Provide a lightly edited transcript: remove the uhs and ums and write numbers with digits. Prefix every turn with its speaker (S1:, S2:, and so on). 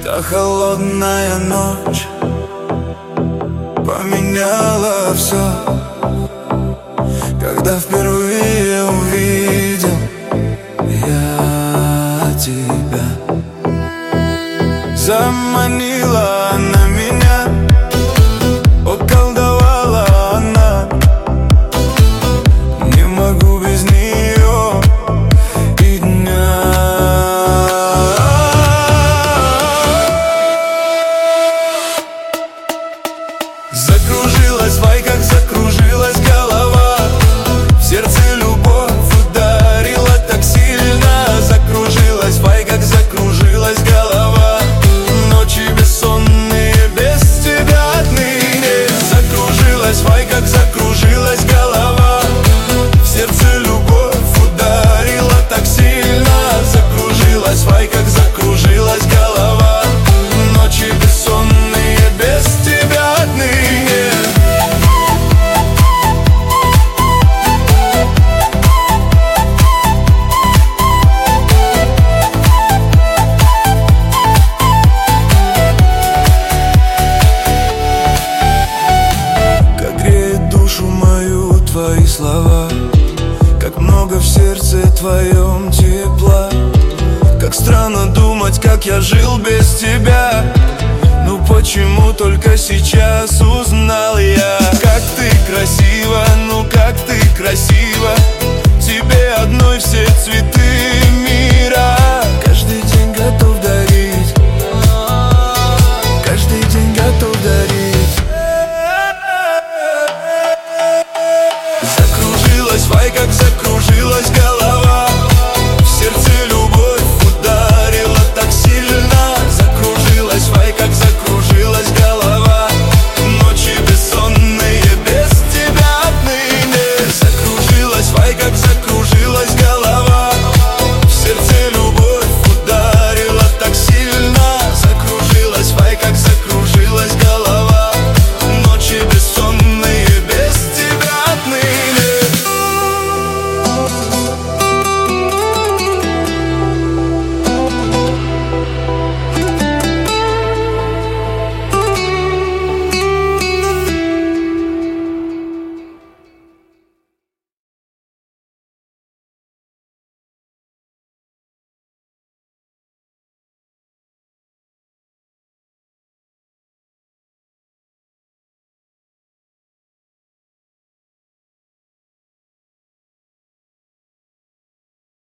S1: Та холодная ночь поменяла все, когда впервые увидел я тебя. Заманила она меня, околдовала она. Не могу без нее и дня. Закружилась в вайках, закружилась голова. В сердце любовь ударила так сильно. Закружилась в вайках, закружилась голова. Ночи бессонные без тебя отныне. Закружилась в вайках, закружилась голова. В сердце любовь ударила так сильно. Закружилась в вайках, закружилась голова. Ночи бессонные без тебя отныне. Как греет душу мою твои слова, как много в сердце твоем тепла. Как странно думать, как я жил без тебя. Ну почему только сейчас узнал я? Как ты красива, ну как ты красива. Тебе одной все цветы мира.